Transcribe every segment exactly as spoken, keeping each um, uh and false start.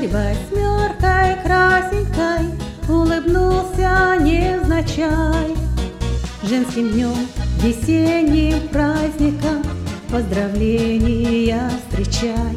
Опять восьмеркой красненькой улыбнулся невзначай. Женским днем, весенним праздником поздравления встречай.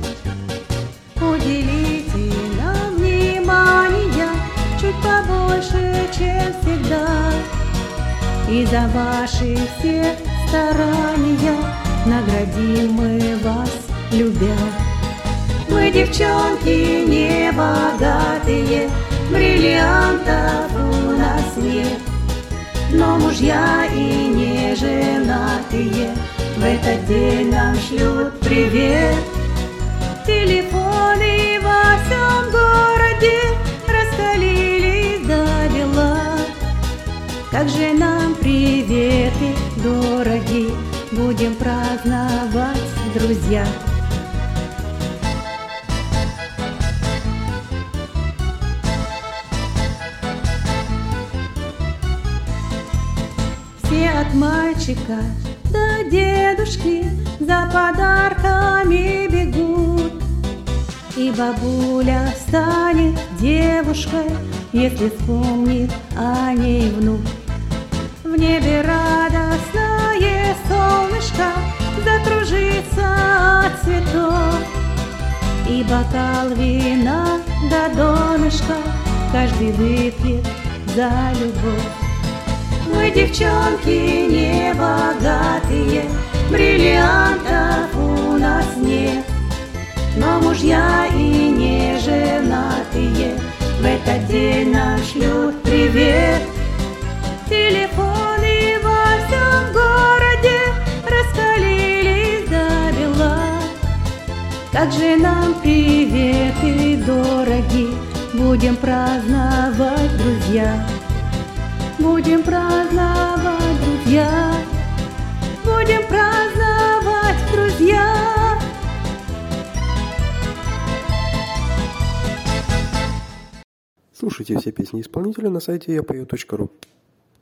Уделите нам внимания чуть побольше, чем всегда, и за ваши все старания наградим мы вас, любя. Мы девчонки небогатые, бриллиантов у нас нет, но мужья и не женатые в этот день нам шлют привет. Телефоны во всем городе раскалились до бела. Как же нам приветы дороги будем праздновать, друзья. Все от мальчика до дедушки за подарками бегут, и бабуля станет девушкой, если вспомнит о ней внук. В небе радостное солнышко закружится от цветов, и бокал вина до донышка каждый выпьет за любовь. Мы девчонки небогатые, бриллиантов у нас нет, но мужья и не женатые в этот день нам шлют привет. Телефоны во всем городе раскалились до бела. Как же нам приветы дороги будем праздновать, друзья. Будем праздновать, друзья. Будем праздновать, друзья. Слушайте все песни исполнителя на сайте я пою точка ру.